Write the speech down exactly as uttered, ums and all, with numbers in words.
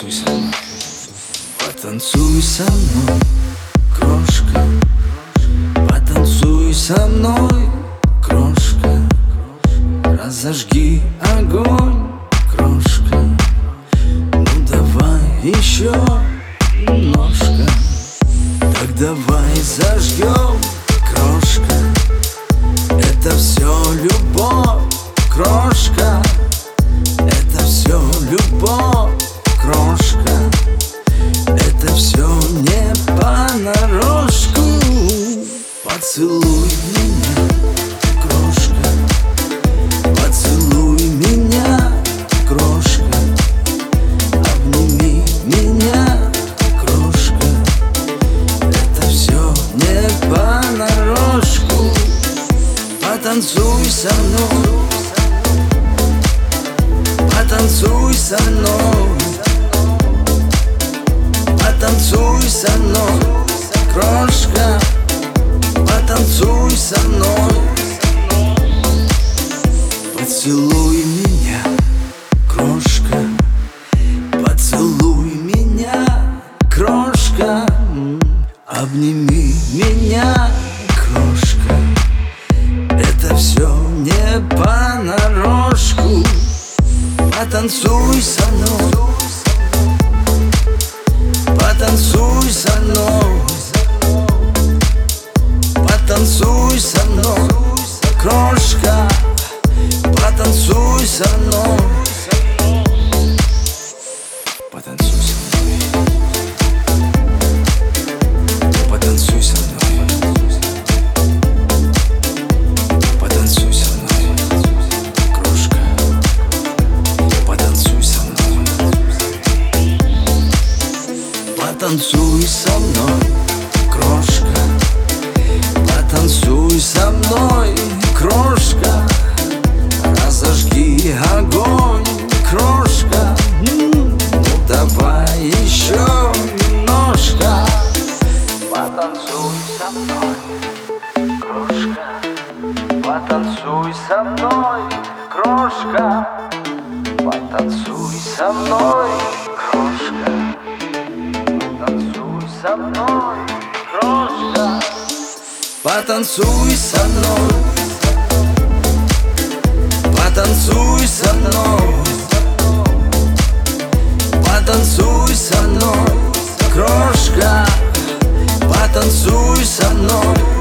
Потанцуй со мной, потанцуй со мной, крошка. Потанцуй со мной, крошка. Разожги огонь, крошка. Ну давай еще немножко. Так давай зажгем, крошка. Это все любовь, крошка. Это все любовь, крошка. Это все не понарошку. Поцелуй меня, крошка. Поцелуй меня, крошка. Обними меня, крошка. Это все не понарошку. Потанцуй со мной, потанцуй со мной, потанцуй со мной, крошка. Потанцуй со мной. Поцелуй меня, крошка. Поцелуй меня, крошка. Обними меня, крошка. Это все не понарошку. Потанцуй со мной, потанцуй со мной, потанцуй со мной, крошка. Потанцуй со мной. Потанцуй со мной. Потанцуй со мной. Потанцуй со мной, крошка. Потанцуй со мной. Потанцуй со мной, крошка. Потанцуй со мной, крошка. Разожги огонь, крошка. Ну давай еще немножко. Потанцуй со мной, крошка. Потанцуй со мной, крошка. Потанцуй со мной, крошка. Потанцуй со мной, крошка. Потанцуй со мной, потанцуй со мной, потанцуй со мной, крошка. Потанцуй со мной.